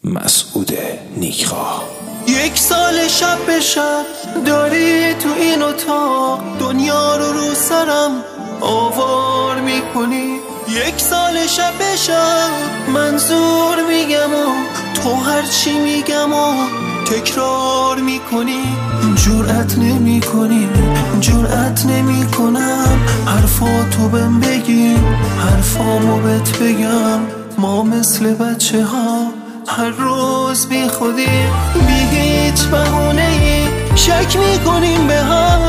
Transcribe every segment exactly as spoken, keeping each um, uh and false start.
مسعود نیکخواه. یک سال شب به شب داری تو این اتاق دنیا رو رو سرم آوار میکنی. یک سال شب به شب منظور میگم و تو هرچی میگم و تکرار میکنی. جرأت نمی کنی جرأت نمی کنم حرفاتو بهم بگی حرفامو بهت بگم. ما مثل بچه ها هر روز بی خودی بی هیچ بهونه‌ای شک میکنیم به هم.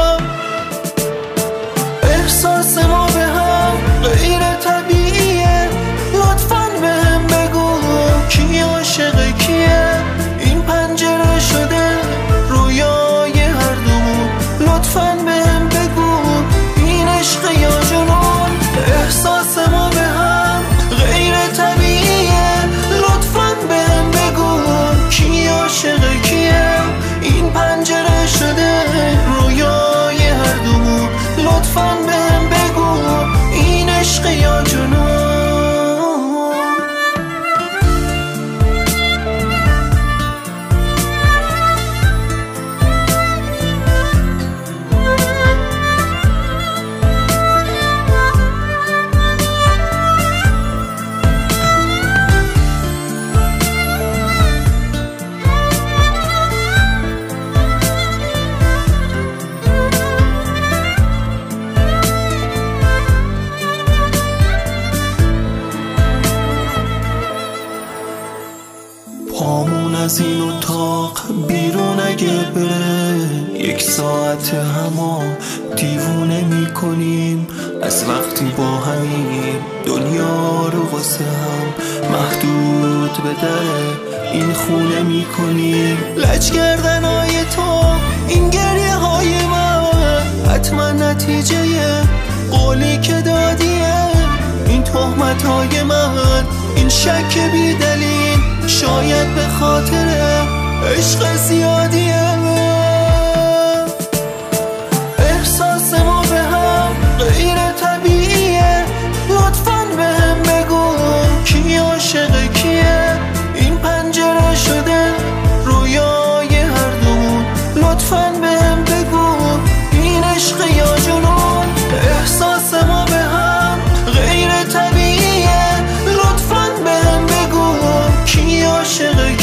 احساس ما به هم غیر طبیعیه. لطفاً بهم بگو کی عاشق کیه. این پنجره شده رویای هر دومون. لطفاً بهم بگو این عشق یا جنون. احساس ما به هم غیر طبیعیه. لطفاً بهم بگو کی عاشق کیه. این پنجره شده رویای هر دومون. لطفاً بهم بگو این عشق یا جنون. پامون از این اتاق بیرون اگه بره یک ساعت همو دیوونه میکنیم. از وقتی با همیم دنیا رو واسه هم محدود به در این خونه میکنیم. لج کردنهای تو این گریه های من حتما نتیجه قولی که دادیه. این تهمت های من این شک بی دلیل شاید به خاطر عشق زیادیه. احساس ما به هم غیر طبیعیه. لطفاً بهم بگو کی عاشق کیه. این پنجره شده رویای هر دومون. لطفاً بهم بگو این عشق یا جنون. احساس ما به هم غیر طبیعیه. لطفاً بهم بگو کی عاشق